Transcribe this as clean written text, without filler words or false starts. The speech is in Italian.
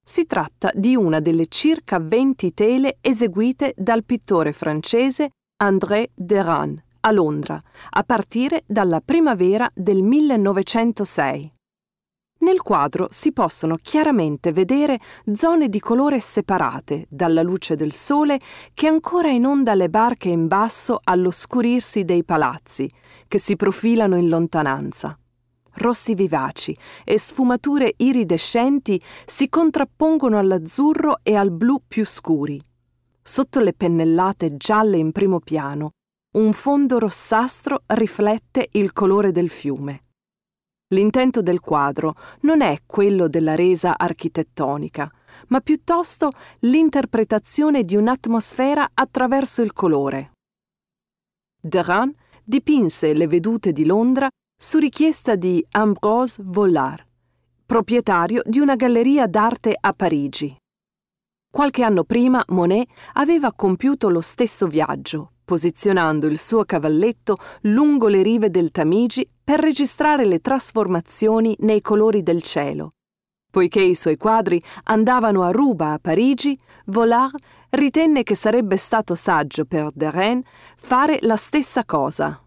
Si tratta di una delle circa 20 tele eseguite dal pittore francese André Derain a Londra, a partire dalla primavera del 1906. Nel quadro si possono chiaramente vedere zone di colore separate dalla luce del sole che ancora inonda le barche in basso all'oscurirsi dei palazzi, che si profilano in lontananza. Rossi vivaci e sfumature iridescenti si contrappongono all'azzurro e al blu più scuri. Sotto le pennellate gialle in primo piano, un fondo rossastro riflette il colore del fiume. L'intento del quadro non è quello della resa architettonica, ma piuttosto l'interpretazione di un'atmosfera attraverso il colore. Derain dipinse le vedute di Londra su richiesta di Ambroise Vollard, proprietario di una galleria d'arte a Parigi. Qualche anno prima Monet aveva compiuto lo stesso viaggio, posizionando il suo cavalletto lungo le rive del Tamigi per registrare le trasformazioni nei colori del cielo. Poiché i suoi quadri andavano a ruba a Parigi, Vollard ritenne che sarebbe stato saggio per Derain fare la stessa cosa.